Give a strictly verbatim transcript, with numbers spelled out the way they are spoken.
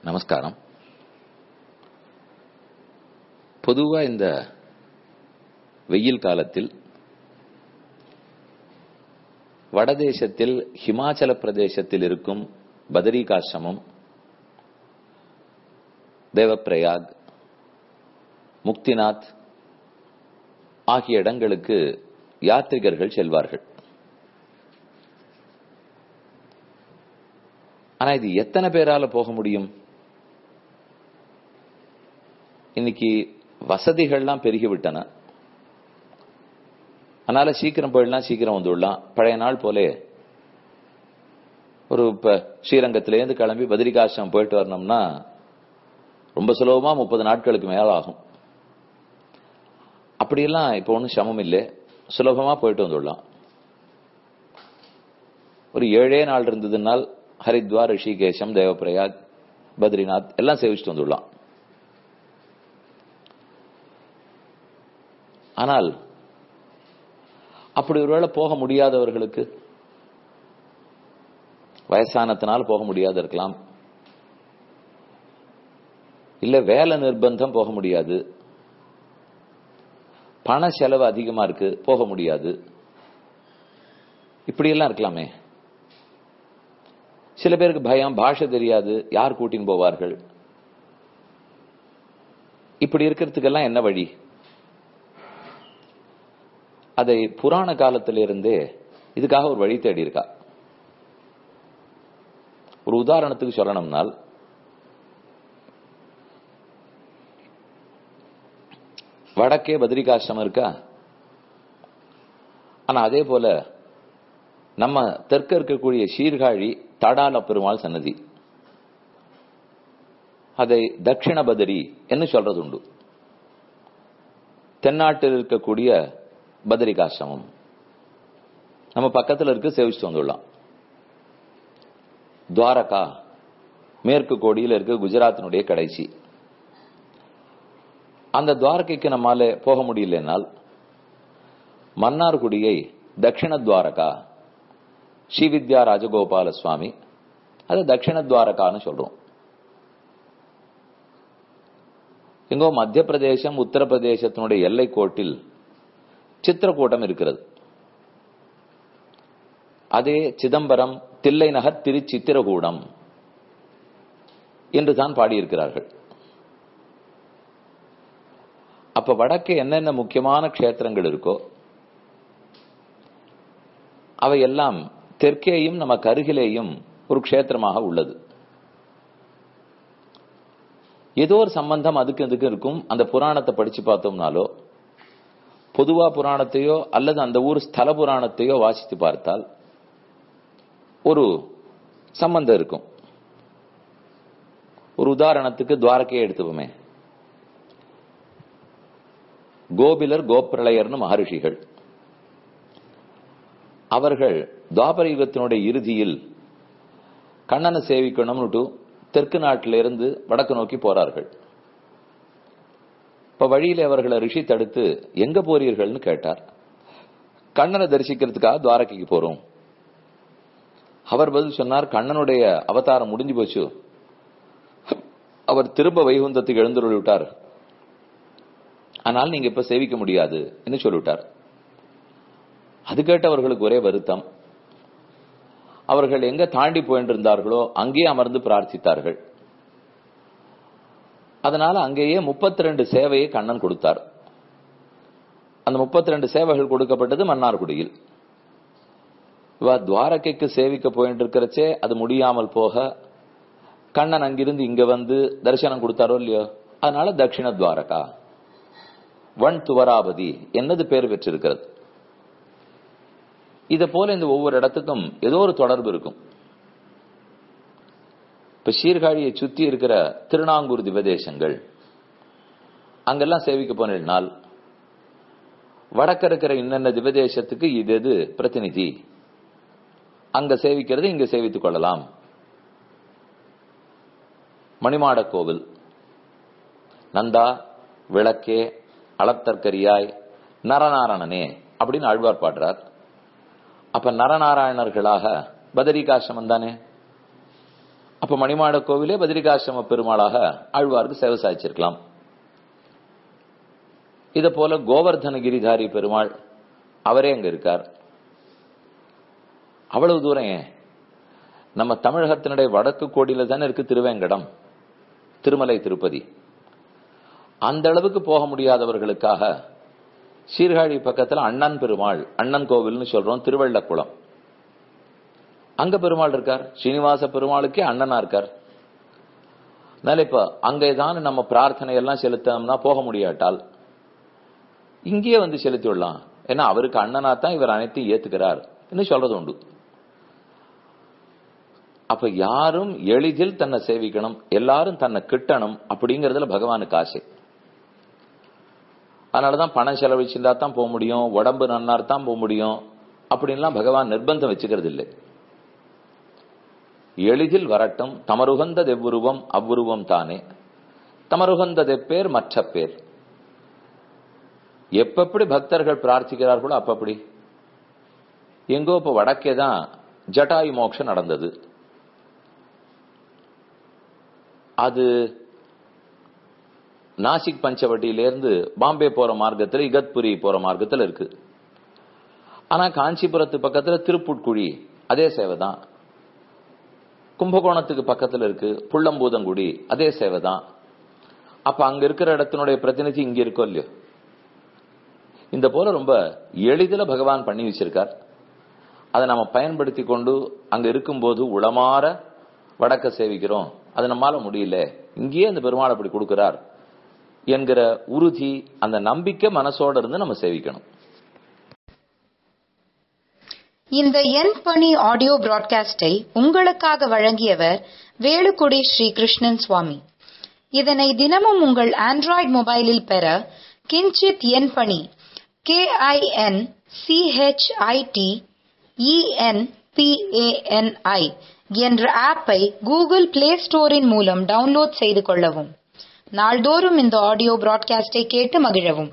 நமஸ்காரம். பொதுவா இந்த வெயில் காலத்தில் வடதேசத்தில் ஹிமாச்சல பிரதேசத்தில் இருக்கும் பதரிகாசிரமம், தேவப்பிரயாக், முக்திநாத் ஆகிய இடங்களுக்கு யாத்ரிகர்கள் செல்வார்கள். ஆனா இது எத்தனை பேரால போக முடியும்? இன்னைக்கு வசதிகள்லாம் பெருகிவிட்டன. அதனால சீக்கிரம் போயிடலாம், சீக்கிரம் வந்துடலாம். பழைய நாள் போலே ஒரு இப்ப ஸ்ரீரங்கத்திலேருந்து கிளம்பி பத்ரிகாசிரமம் போயிட்டு வரணும்னா ரொம்ப சுலபமா முப்பது நாட்களுக்கு மேல ஆகும். அப்படியெல்லாம் இப்ப ஒன்றும் சிரமம் இல்லை, சுலபமா போயிட்டு வந்துடலாம். ஒரு ஏழே நாள் இருந்ததுனால் ஹரித்வார், ரிஷிகேஷம், தேவப்பிரயாக், பத்ரிநாத் எல்லாம் சேவிச்சுட்டு வந்துடலாம். ஆனால் அப்படி ஒருவேளை போக முடியாதவர்களுக்கு, வயசானத்தினால் போக முடியாது இருக்கலாம், இல்ல வேலை நிர்பந்தம் போக முடியாது, பண செலவு அதிகமா இருக்கு போக முடியாது, இப்படியெல்லாம் இருக்கலாமே. சில பேருக்கு பயம், பாஷை தெரியாது, யார் கூட்டின்னு போவார்கள். இப்படி இருக்கிறதுக்கெல்லாம் என்ன வழி? அதை புராண காலத்திலிருந்தே இதுக்காக ஒரு வழி தேடி இருக்கா. ஒரு உதாரணத்துக்கு சொல்லணும்னால், வடக்கே பத்ரிகாசிரமம் இருக்கா, ஆனா அதே போல நம்ம தெற்க இருக்கக்கூடிய சீர்காழி தடால பெருமாள் சன்னதி, அதை தட்சிண பதரி என்று சொல்றது உண்டு. தென்னாட்டில் இருக்கக்கூடிய பத்ரிகாசிரமம் நம்ம பக்கத்தில் இருக்கு, சேவிச்சுட்டு வந்துடலாம். துவாரகா மேற்கு கோடியில் இருக்கு, குஜராத்தினுடைய கடைசி. அந்த துவாரகைக்கு நம்மால போக முடியலனால் மன்னார்குடியை தட்சிண துவாரகா, ஸ்ரீவித்யா ராஜகோபால சுவாமி, அது தட்சிண துவாரகான்னு சொல்றோம். எங்கோ மத்திய பிரதேசம், உத்தரப்பிரதேசத்தினுடைய எல்லை கோட்டில் சித்திரக்கூட்டம் இருக்கிறது. அதே சிதம்பரம், தில்லை நகர், திருச்சித்திரகூடம் என்றுதான் பாடியிருக்கிறார்கள். அப்ப வடக்கே என்னென்ன முக்கியமான க்ஷேத்திரங்கள் இருக்கோ அவையெல்லாம் தெற்கேயும் நம்ம கருகிலேயும் ஒரு க்ஷேத்திரமாக உள்ளது. ஏதோ ஒரு சம்பந்தம் அதுக்கு இதுக்கு இருக்கும். அந்த புராணத்தை படிச்சு பார்த்தோம்னாலோ, பொதுவா புராணத்தையோ அல்லது அந்த ஊர் ஸ்தல புராணத்தையோ வாசித்து பார்த்தால் ஒரு சம்பந்தம் இருக்கும். ஒரு உதாரணத்துக்கு துவாரகையை எடுத்துப்போமே. கோபிலர், கோப்பிரளையர்னு மகரிஷிகள். அவர்கள் துவாபர யுகத்தினுடைய இறுதியில் கண்ணனை சேவிக்கணும்னு தெற்கு நாட்டிலிருந்து வடக்கு நோக்கி போறார்கள். இப்ப வழியில அவர்களை ரிஷி தடுத்து எங்க போறீர்கள்னு கேட்டார். கண்ணனை தரிசிக்கிறதுக்காக துவாரகைக்கு போறோம். அவர் பதில் சொன்னார், கண்ணனுடைய அவதாரம் முடிஞ்சு போச்சு, அவர் திரும்ப வைகுந்தத்துக்கு எழுந்துள்ள விட்டார், ஆனால் நீங்க இப்ப சேவிக்க முடியாது என்று சொல்லிவிட்டார். அது கேட்டு அவர்களுக்கு ஒரே வருத்தம். அவர்கள் எங்க தாண்டி போயின்றிருந்தார்களோ அங்கேயே அமர்ந்து பிரார்த்தித்தார்கள். அதனால அங்கேயே முப்பத்தி ரெண்டு சேவையை கண்ணன் கொடுத்தார். அந்த முப்பத்தி ரெண்டு சேவைகள் கொடுக்கப்பட்டது மன்னார்குடியில். இவ துவாரகைக்கு சேவிக்க போயிட்டு இருக்கிறச்சே அது முடியாமல் போக கண்ணன் அங்கிருந்து இங்க வந்து தரிசனம் கொடுத்தாரோ இல்லையோ, அதனால தட்சிண துவாரகா, வன் துவராபதி என்னது பேர் பெற்றிருக்கிறது. இத போல இந்த ஒவ்வொரு இடத்துக்கும் ஏதோ ஒரு தொடர்பு இருக்கும். இப்ப சீர்காழியை சுத்தி இருக்கிற திருநாங்கூர் திவதேசங்கள், அங்கெல்லாம் சேவிக்க போனால் வடக்க இருக்கிற இன்னென்ன திவதேசத்துக்கு இது எது பிரதிநிதி, அங்க சேவிக்கிறது இங்க சேவித்துக் கொள்ளலாம். மணிமாட கோவில், நந்தா விளக்கே அளத்தற்கரியாய் நரநாராயணனே அப்படின்னு ஆழ்வார் பாடுறார். அப்ப நரநாராயணர்களாக பதரிகாசிரமம் தானே. அப்ப மணிமாட கோவிலே பத்ரிகாசிரம பெருமாளாக ஆழ்வாருக்கு சேவை சாதிச்சிருக்கலாம். இத போல கோவர்தன கிரிதாரி பெருமாள் அவரே அங்க இருக்கார். அவ்வளவு தூரம் ஏன்? நம்ம தமிழகத்தினுடைய வடக்கு கோடியில தானே இருக்கு திருவேங்கடம், திருமலை திருப்பதி. அந்த அளவுக்கு போக முடியாதவர்களுக்காக சீர்காழி பக்கத்துல அண்ணன் பெருமாள், அண்ணன் கோவில்னு சொல்றோம், திருவள்ளக்குளம், அங்க பெருமாள் இருக்கார். ஸ்ரீனிவாச பெருமாளுக்கே அண்ணனா இருக்கார். அதனால இப்ப அங்கேதான் நம்ம பிரார்த்தனை எல்லாம் செலுத்தோம்னா போக முடியாட்டால் இங்கேயே வந்து செலுத்தி விடலாம். ஏன்னா அவருக்கு அண்ணனா தான் இவர் அனைத்தையும் ஏத்துக்கிறார் சொல்றது உண்டு. அப்ப யாரும் எளிதில் தன்னை சேவிக்கணும், எல்லாரும் தன்னை கிட்டணும் அப்படிங்கறதுல பகவானுக்கு ஆசை. அதனாலதான் பணம் செலவழிச்சிருந்தா தான் போக முடியும், உடம்பு நன்னார் தான் போக முடியும் அப்படின்லாம் பகவான் நிர்பந்தம் வச்சுக்கிறது இல்லை. எளிதில் வரட்டும், தமருகந்த தெவ்வுருவம் அவ்வுருவம் தானே, தமருகந்த தெப்பேர் மற்ற பேர். எப்படி பக்தர்கள் பிரார்த்திக்கிறார்களோ அப்படி. எங்கோ இப்ப வடக்கே தான் ஜட்டாயு மோட்சம் நடந்தது. அது நாசிக் பஞ்சவட்டியிலிருந்து பாம்பே போற மார்க்கத்தில், இகத்புரி போற மார்க்கத்தில் இருக்கு. ஆனா காஞ்சிபுரத்து பக்கத்துல திருப்புட்குழி அதே சேவை தான். கும்பகோணத்துக்கு பக்கத்துல இருக்கு புள்ளம்பூதங்குடி, அதே சேவை தான். அப்ப அங்க இருக்கிற இடத்தினுடைய பிரதிநிதி இங்க இருக்கோ இல்லையோ. இந்த போல ரொம்ப எளிதில பகவான் பண்ணி வச்சிருக்கார். அதை நம்ம பயன்படுத்தி கொண்டு அங்க இருக்கும்போது உளமாற வடக்க சேவிக்கிறோம். அது நம்மால முடியல, இங்கேயே அந்த பெருமாள் அப்படி கொடுக்கிறார் என்கிற உறுதி, அந்த நம்பிக்கை மனசோட இருந்து நம்ம சேவிக்கணும். இந்த என் பணி ஆடியோ பிராட்காஸ்டை உங்களுக்காக வழங்கியவர் வேலுக்குடி ஸ்ரீ கிருஷ்ணன் சுவாமி. இதனை தினமும் உங்கள் ஆண்ட்ராய்டு மொபைலில் பெற கிஞ்சித் என் பணி K I N C H I T E N P A N I என்ற ஆப்பை கூகுள் பிளே ஸ்டோரின் மூலம் டவுன்லோட் செய்து கொள்ளவும். நாள்தோறும் இந்த ஆடியோ பிராட்காஸ்டை கேட்டு மகிழவும்.